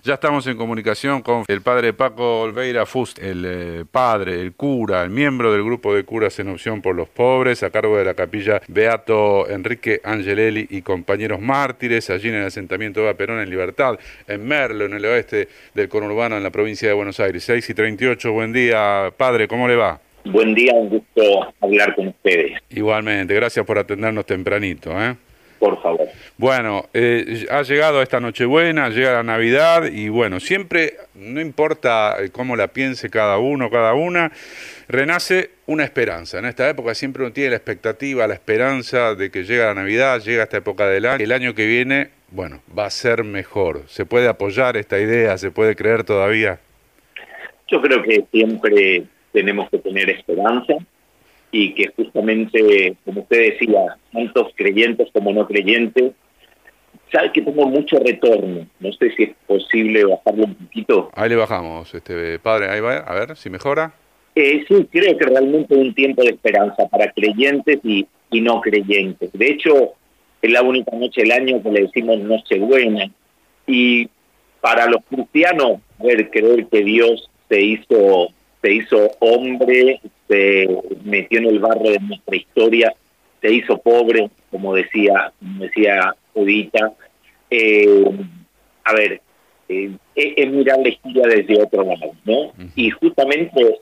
Ya estamos en comunicación con el padre Paco Olveira Fust, el padre, el cura, el miembro del grupo de curas en opción por los pobres, a cargo de la capilla Beato Enrique Angelelli y compañeros mártires, allí en el asentamiento de Perón en Libertad, en Merlo, en el oeste del conurbano, en la provincia de Buenos Aires. 6:38, buen día, padre, ¿cómo le va? Buen día, un gusto hablar con ustedes, Igualmente, gracias por atendernos tempranito, ¿eh? por favor. Bueno, ha llegado esta Nochebuena, llega la Navidad y bueno, siempre, no importa cómo la piense cada una, renace una esperanza. En esta época siempre uno tiene la expectativa, la esperanza de que llega la Navidad, llega esta época del año. El año que viene, bueno, va a ser mejor. ¿Se puede apoyar esta idea? ¿Se puede creer todavía? Yo creo que siempre tenemos que tener esperanza y que justamente, como usted decía, tantos creyentes como no creyentes, sabe que tengo mucho retorno. No sé si es posible bajarlo un poquito. Ahí le bajamos, padre, ahí va, a ver si mejora. Sí, creo que realmente es un tiempo de esperanza para creyentes y no creyentes. De hecho, es la única noche del año que le decimos Nochebuena. Y para los cristianos, poder creer que Dios se hizo hombre, se metió en el barro de nuestra historia, se hizo pobre, como decía Edita. Eh, a ver, es mirar la historia desde otro lado, ¿no? Y justamente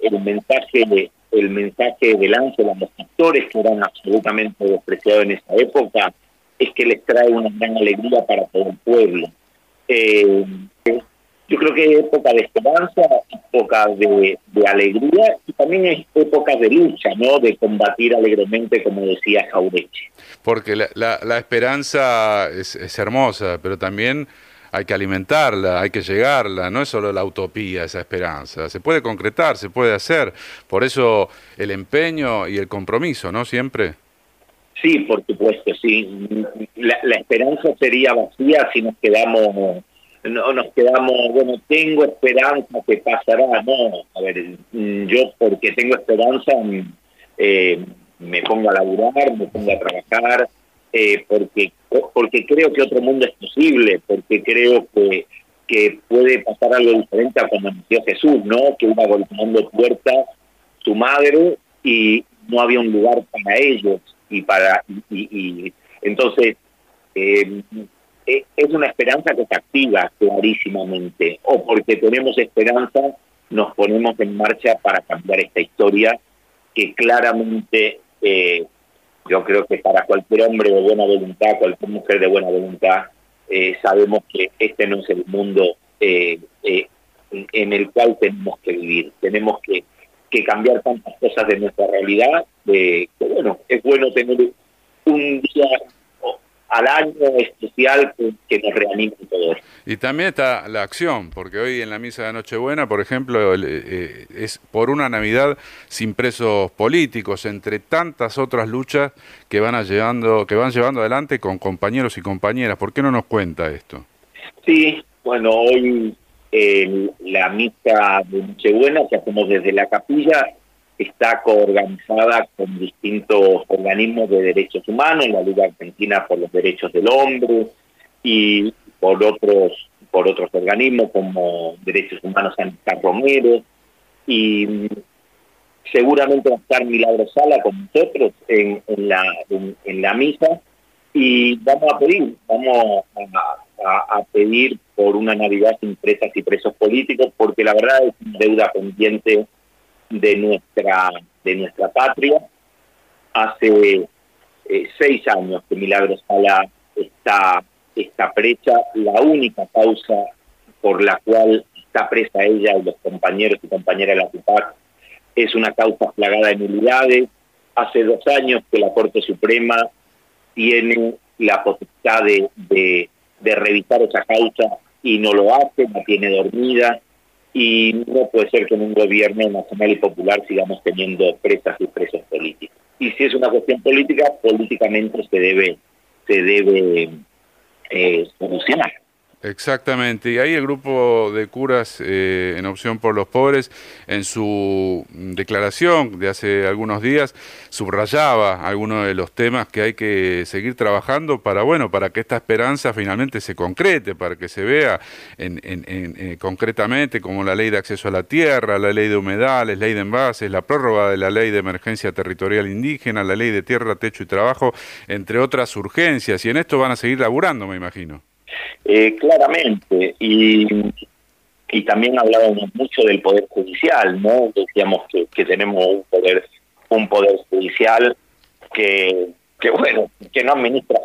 el mensaje del ángel a los pastores, que eran absolutamente despreciados en esa época, es que les trae una gran alegría para todo el pueblo. Eh, yo creo que es época de esperanza, época de alegría y también es época de lucha, ¿no? De combatir alegremente, como decía Jaureche. Porque la esperanza es hermosa, pero también hay que alimentarla, hay que llegarla, no es solo la utopía esa esperanza, se puede concretar, se puede hacer, por eso el empeño y el compromiso, ¿no? Siempre. Sí, por supuesto, sí. La esperanza sería vacía si nos quedamos, bueno, tengo esperanza que pasará, no, a ver, yo porque tengo esperanza me pongo a laburar, me pongo a trabajar, porque creo que otro mundo es posible, porque creo que puede pasar algo diferente a cuando nació Jesús, ¿no? Que iba golpeando puertas su madre y no había un lugar para ellos y entonces eh, es una esperanza que se activa clarísimamente, o porque tenemos esperanza nos ponemos en marcha para cambiar esta historia que claramente yo creo que para cualquier hombre de buena voluntad, cualquier mujer de buena voluntad, sabemos que este no es el mundo en el cual tenemos que vivir. Tenemos que cambiar tantas cosas de nuestra realidad, que bueno, es bueno tener un día al año especial que nos reanime todo esto. Y también está la acción, porque hoy en la misa de Nochebuena, por ejemplo, es por una Navidad sin presos políticos, entre tantas otras luchas que van llevando adelante con compañeros y compañeras. ¿Por qué no nos cuenta esto? Sí, bueno, hoy la misa de Nochebuena que hacemos desde la capilla está coorganizada con distintos organismos de derechos humanos, la Liga Argentina por los Derechos del Hombre y por otros organismos como Derechos Humanos San Romero, y seguramente va a estar Milagro Sala con nosotros en la misa, y vamos a pedir por una Navidad sin presas y presos políticos, porque la verdad es una deuda pendiente de nuestra patria. Hace 6 años que Milagro Sala está presa. La única causa por la cual está presa ella y los compañeros y compañeras de la CUPAC es una causa plagada de nulidades. Hace 2 años que la Corte Suprema tiene la potestad de revisar esa causa y no lo hace, la tiene dormida, y no puede ser que en un gobierno nacional y popular sigamos teniendo presas y presos políticos. Y si es una cuestión política, políticamente se debe solucionar. Exactamente, y ahí el grupo de curas en Opción por los Pobres, en su declaración de hace algunos días, subrayaba algunos de los temas que hay que seguir trabajando para, bueno, para que esta esperanza finalmente se concrete, para que se vea concretamente, como la ley de acceso a la tierra, la ley de humedales, ley de envases, la prórroga de la ley de emergencia territorial indígena, la ley de tierra, techo y trabajo, entre otras urgencias, y en esto van a seguir laburando, me imagino. Claramente, y también hablábamos mucho del Poder Judicial, ¿no? Decíamos que tenemos un poder judicial que bueno, que no administra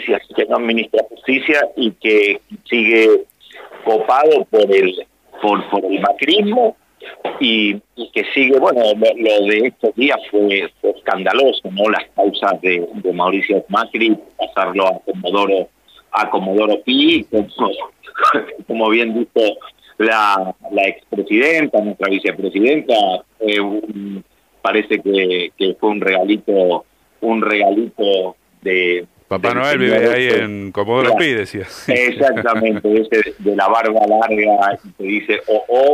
justicia y que sigue copado por el macrismo y que sigue, bueno, lo de estos días fue escandaloso, ¿no? Las causas de Mauricio Macri, pasarlo a Comodoro Pi, como bien dijo la expresidenta, nuestra vicepresidenta, parece que fue un regalito de Papá Noel vive ahí en Comodoro Pi, decía. Exactamente, ese de la barba larga que dice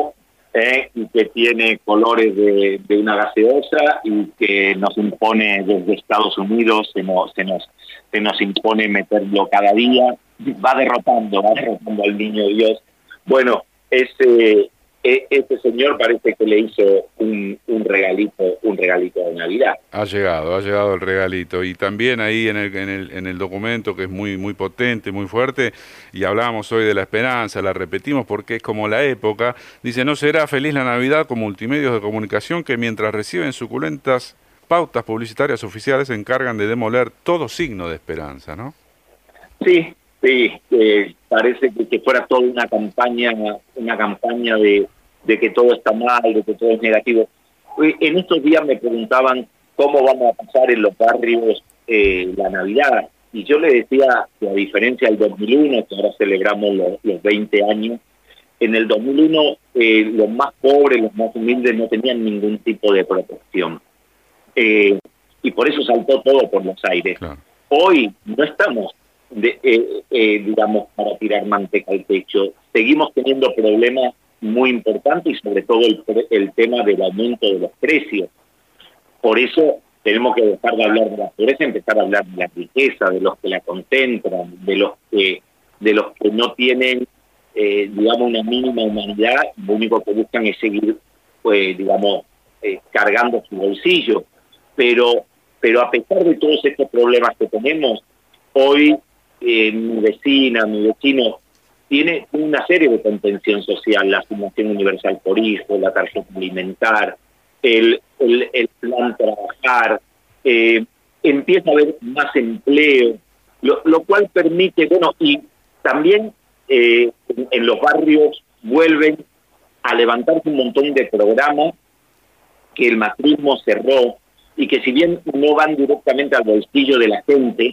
y que tiene colores de una gaseosa y que nos impone desde Estados Unidos, se nos impone meterlo cada día, va derrotando al niño Dios. Bueno, ese señor parece que le hizo un regalito de Navidad. Ha llegado el regalito. Y también ahí en el documento, que es muy potente, muy fuerte, y hablábamos hoy de la esperanza, la repetimos porque es como la época, dice: no será feliz la Navidad con multimedios de comunicación que mientras reciben suculentas pautas publicitarias oficiales se encargan de demoler todo signo de esperanza, ¿no? Sí, parece que fuera toda una campaña de que todo está mal, de que todo es negativo. En estos días me preguntaban cómo vamos a pasar en los barrios la Navidad, y yo le decía que a diferencia del 2001, que ahora celebramos los 20 años, en el 2001 los más pobres, los más humildes no tenían ningún tipo de protección. Y por eso saltó todo por los aires. Claro. Hoy no estamos digamos, para tirar manteca al techo. Seguimos teniendo problemas muy importantes y sobre todo el tema del aumento de los precios. Por eso tenemos que dejar de hablar de la pobreza, empezar a hablar de la riqueza, de los que la concentran, de los que no tienen, digamos, una mínima humanidad. Lo único que buscan es seguir, digamos, cargando su bolsillo. Pero a pesar de todos estos problemas que tenemos, hoy mi vecino tiene una serie de contención social: la Fundación Universal por Hijo, la tarjeta alimentar, el plan trabajar, empieza a haber más empleo, lo cual permite, bueno, y también en los barrios vuelven a levantarse un montón de programas que el macrismo cerró y que, si bien no van directamente al bolsillo de la gente,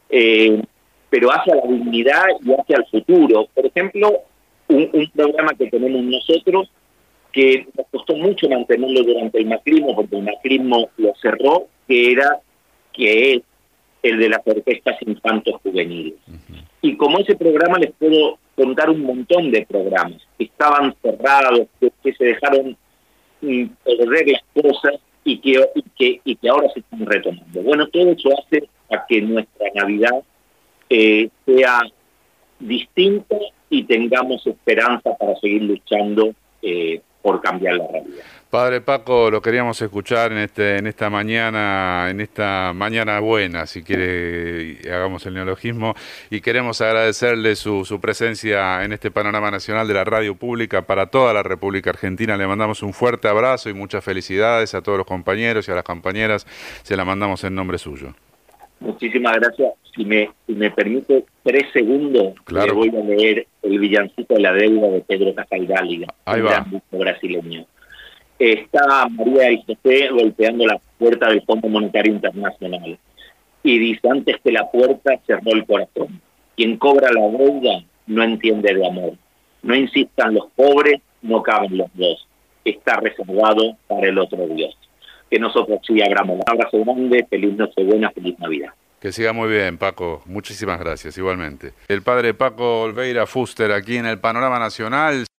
pero hacia la dignidad y hacia el futuro. Por ejemplo, un programa que tenemos nosotros, que nos costó mucho mantenerlo durante el macrismo, porque el macrismo lo cerró, que es el de las orquestas infantos juveniles. Y como ese programa, les puedo contar un montón de programas que estaban cerrados, que se dejaron perder las cosas y que ahora se están retomando. Bueno, todo eso hace a que nuestra Navidad sea distinta y tengamos esperanza para seguir luchando por cambiar la realidad. Padre Paco, lo queríamos escuchar en esta mañana buena, si quiere, hagamos el neologismo, y queremos agradecerle su presencia en este panorama nacional de la radio pública para toda la República Argentina. Le mandamos un fuerte abrazo y muchas felicidades a todos los compañeros y a las compañeras. Se la mandamos en nombre suyo. Muchísimas gracias. Si me permite 3 segundos, claro, le voy a leer el villancico de la deuda de Pedro Casaldáliga, un gran disco brasileño. Está María y José golpeando la puerta del Fondo Monetario Internacional y dice: antes que la puerta, cerró el corazón. Quien cobra la deuda no entiende de amor. No insistan los pobres, no caben los dos. Está reservado para el otro Dios. Que nosotros sí abramos. Un abrazo grande, feliz Nochebuena, feliz Navidad. Que siga muy bien, Paco. Muchísimas gracias, igualmente. El padre Paco Olveira Fuster aquí en el Panorama Nacional.